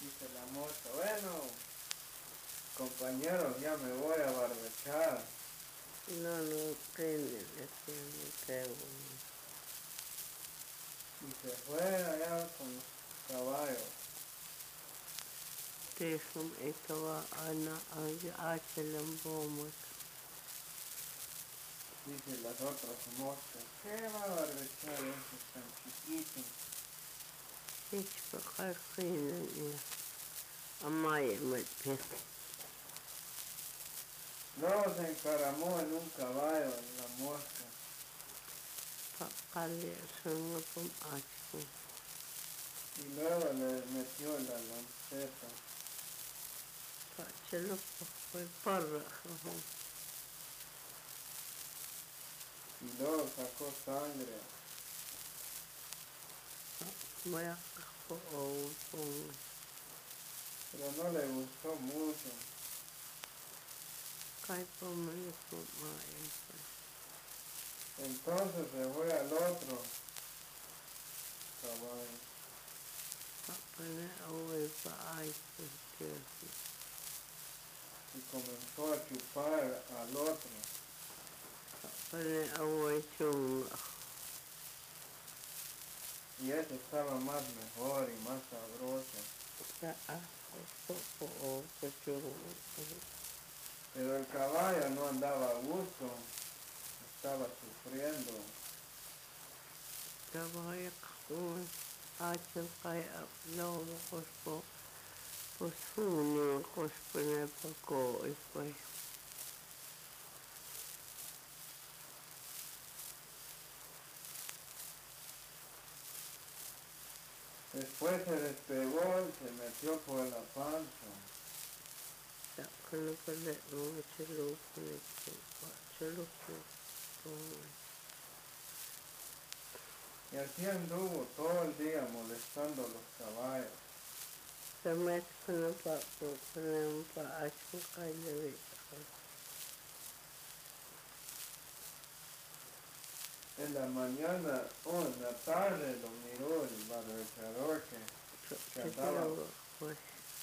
Dice la mosca, bueno, compañeros, ya me voy a barbechar. No prende, le tiene que Y se fue allá con los caballos. Tejum ikawa ana achelambomas. Dice las otras moscas, ¿qué va a barbechar ese tan chiquito? Hichpaqarqina ya. Amaya matpe. Luego se encaramó en un caballo en la mosca. Paqalia sangapum achpum. Y luego le metió la lanceta. Pachalupa fue parra. Y luego sacó sangre. Vaya o Pero no le gustó mucho. Kaipamanikum maya. Entonces se fue al otro caballo. Papane away pa aipu. Y comenzó a chupar al otro. Papane away chunga. Y ese estaba más mejor y más sabroso. Pero el caballo no andaba a gusto, estaba sufriendo. Trabaja con hace kaya lobo cospo posfuni cospone poco y pues Después se despegó y se metió por la panza. ya con lo que le chelo chelo Y así anduvo todo el día molestando a los caballos. se mete con el papo con un pacho kaya En la mañana o en la tarde lo miró el barbechador que andaba, pues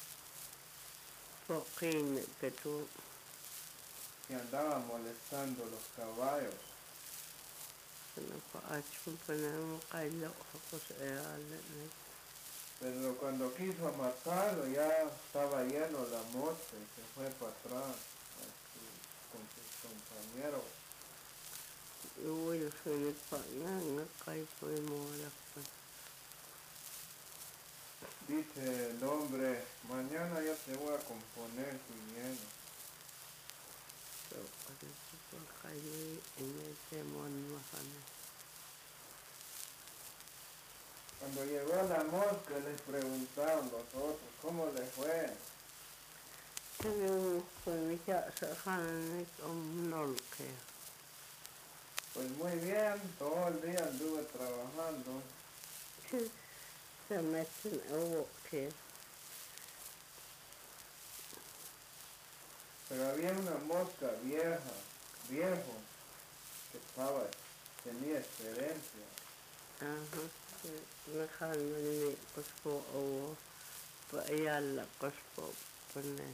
poquín que tú que andaba molestando a los caballos. no pacho ponemos kaya pues Pero cuando quiso matarlo ya estaba lleno la mosca y se fue para atrás con sus compañeros. Uy, soy pagana, cae por mola. Dice el hombre, mañana yo te voy a componer tu hielo. So, por calle en el temón majana. Cuando llegó la mosca les preguntaron los otros, ¿cómo le fue? Tengo un ya sajana con nolke. Pues muy bien, todo el día anduve trabajando, Se meten a boque. pero había una mosca viejo, que tenía experiencia. Ajá, majana ni cospo o payala cospo pone.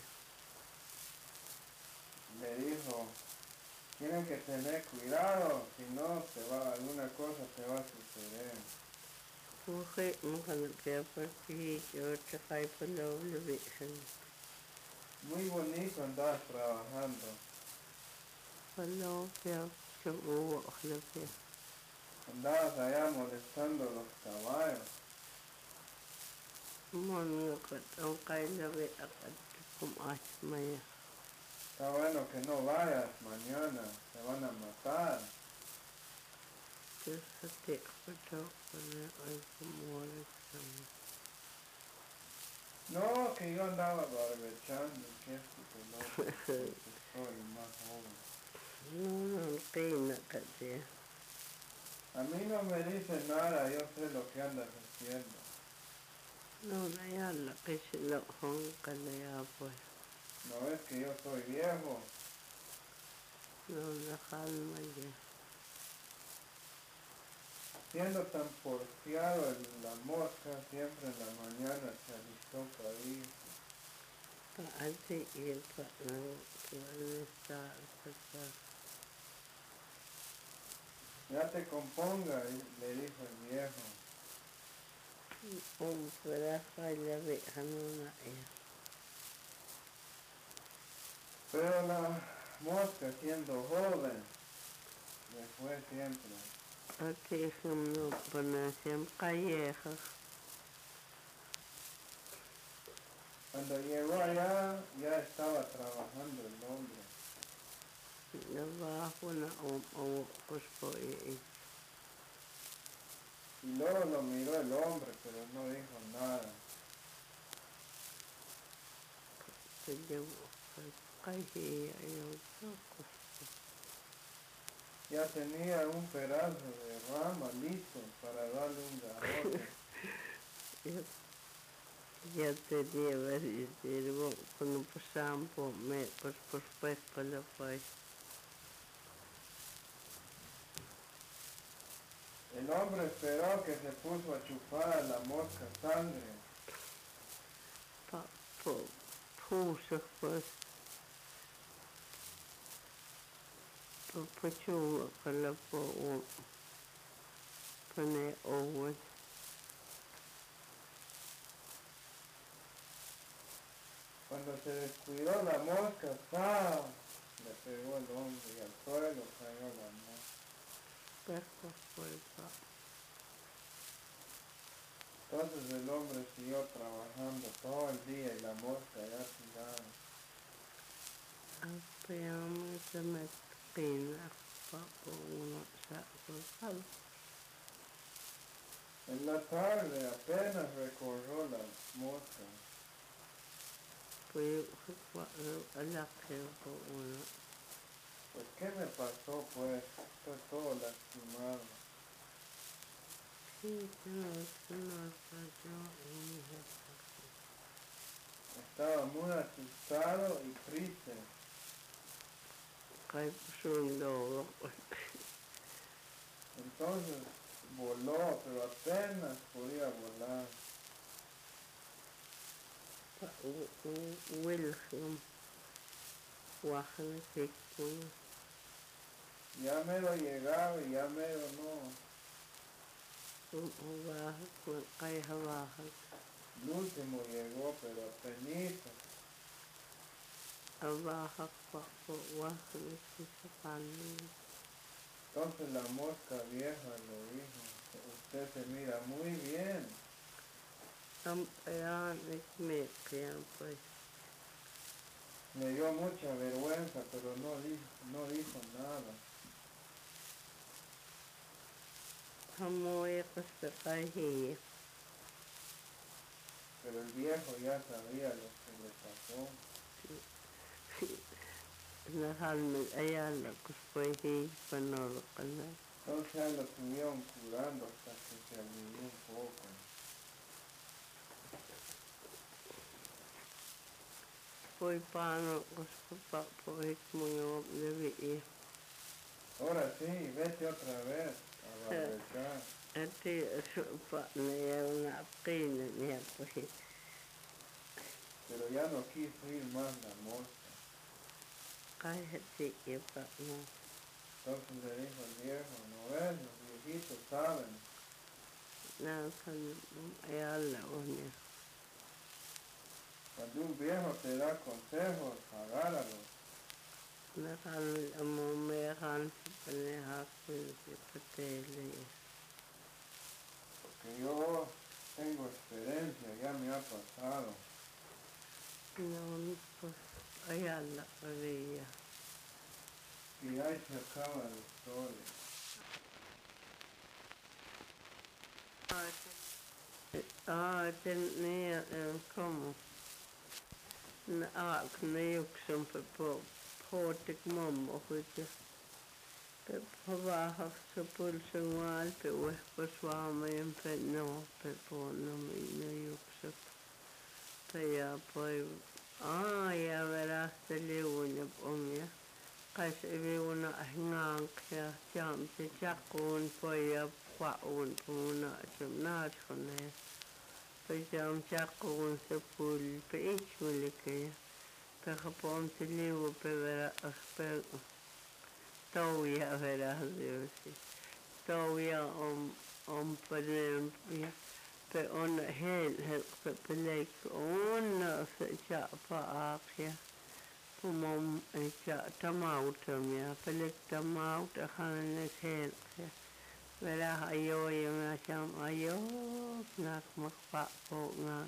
Le dijo, tienen que tener cuidado, si no alguna cosa te va a suceder. Mujer, mujer que aparece yo te cae por la obligación. Muy bonito andar trabajando. Cuando veo que hubo lo que Andabas allá molestando a los caballos. mongo que cae la ve a como asmaya. Está bueno que no vayas mañana, te van a matar. Que se te foto con el como No, que yo andaba barbechando, que esto que lo otro, contestó el más joven. no pena que te A mí no me dice nada, yo sé lo que andas haciendo. no ya la que se lo honka le ya pues No es que yo soy viejo. no la calma ya Siendo tan porfiado la mosca, siempre en la mañana se alistó para ir. Así y el no puede estar Ya te componga, le dijo el viejo. un pedazo y la vieja no. Pero la mosca, siendo joven, le fue siempre. Así es como ponerse callejas. Cuando llegó allá, ya estaba trabajando el hombre. Debajo pues Y luego lo miró el hombre, pero no dijo nada. se llevó calle Ya tenía un pedazo de rama listo para darle un garrote. ya tenía varios cuando pasaban por la paz. El hombre esperó que se puso a chupar a la mosca sangre. Puso pues pachuga con la pone Owen. Cuando se descuidó la mosca, ¡pah!, le pegó el hombre y al suelo cayó la mosca. Entonces el hombre siguió trabajando todo el día y la mosca ya tirada. Apenas se me pina uno saco. En la tarde apenas recorrió la mosca. Pues a la que uno. Pues, ¿qué me pasó, pues? Estoy todo lastimado. Sí, no, Estaba muy asustado y triste. cae por un lobo. Entonces voló, pero apenas podía volar. Wilhelm, Wagen, Hickory, Ya mero llegaba y ya mero no. cae abajo. El último llegó, pero apenas. Abajo, Wagen, Entonces la mosca vieja le dijo, usted se mira muy bien. Pues. Me dio mucha vergüenza, pero no dijo nada. Muy cae. Pero el viejo ya sabía lo que le pasó. Allá la cosplay panoro canal. Entonces ya lo estuvieron curando hasta que se alivió un poco. Foi pano cosplay muy de Ahora sí, vete otra vez a barbecar. Antes era una pena, pues. Pero ya no quiso ir más la mosca. Cállate que no. Entonces le dijo el viejo, no ves, los viejitos saben. Nada, allá la uña. Cuando un viejo te da consejos, agárralos. Me dejan pelear con el tele. Porque yo tengo experiencia, ya me ha pasado. No, pues allá la veía. Y ahí se acaba la historia. Tenía como knäck som på mamma skydde. På var så pulsen var allt och svara mig en penna på mina juxar. Jag på jag var efter leone om jag. Kanske vi una ngang jag jam till jackon på jag kwaun på una som nationellt. Pajam jackon så full på ich olika. pero pon te liu per touja verás Dios. Touja om per pe on heel pelek on se cha pa akia pumom cha tamautam ya pelek tamaut han heel verás ayo yung cham ayo nak makpa po nak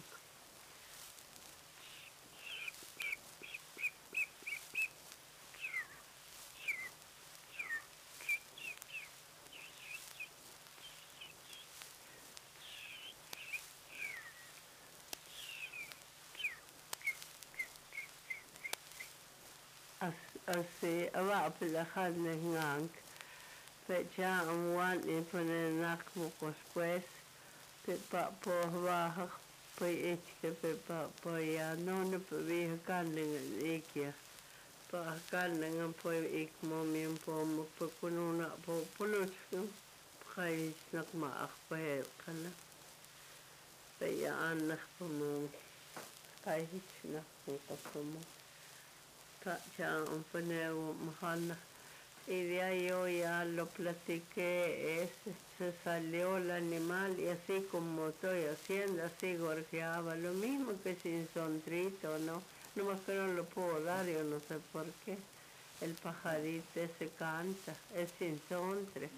así abajo la carne ngang pecha amuan y poner nakmo pues pe pa po baja pe que pe pa ya no pe vi carne ikia pa carne ngam po ik mo mi po mo po kununa po pulos kai nak ma akpe kana pe ya anak po mo kai na po mo ya un mahana y de ahí yo ya lo platiqué, se salió el animal y así como estoy haciendo, así gorjeaba, lo mismo que sin sontrito, ¿no? Nomás que no lo puedo dar, yo no sé por qué. El pajarito ese canta, es sin sontre.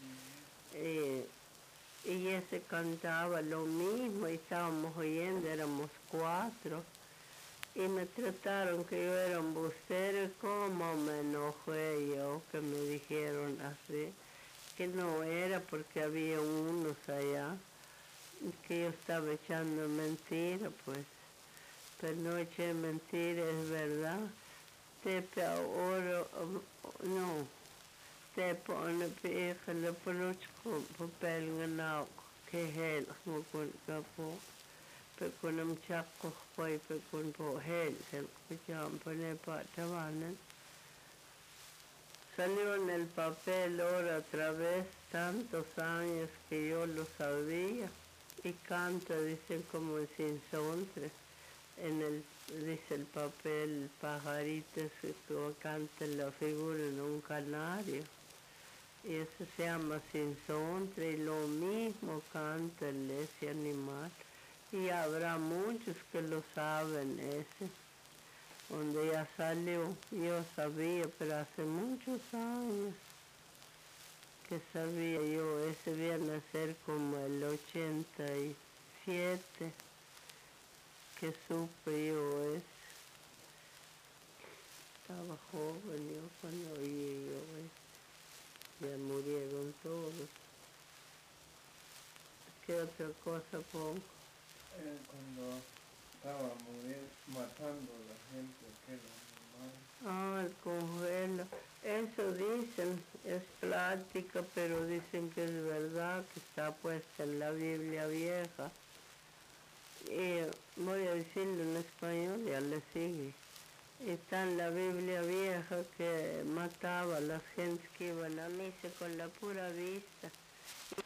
Y ese cantaba lo mismo y estábamos oyendo, éramos 4. Y me trataron que yo era un bustero y cómo me enojé yo que me dijeron así, que no era porque había unos allá, que yo estaba echando mentira, pues, pero no eché mentira, es verdad. Tepe ahora, no, tepe on pije le poluchko papel ganao, que es el como pe kunam chakko poi pe kun po hel jam pone pa tavanan salió en el papel ahora otra vez tantos años que yo lo sabía y canta dicen como el sinsontre en el dice el papel pajaritos que canta la figura en un canario y eso se llama sinsontre y lo mismo canta ese animal. Y habrá muchos que lo saben ese, donde ya salió, yo sabía, pero hace muchos años que sabía yo, ese viene a ser como el 87, que supe yo ese. Estaba joven yo cuando oí yo ese, ya murieron todos. ¿Qué otra cosa pongo? Cuando estaba matando a la gente, aquel animal. El consuelo. Eso dicen, es plática, pero dicen que es verdad, que está puesta en la Biblia vieja. Y voy a decirlo en español, ya le sigue. Está en la Biblia vieja que mataba a las gentes que iban a misa con la pura vista.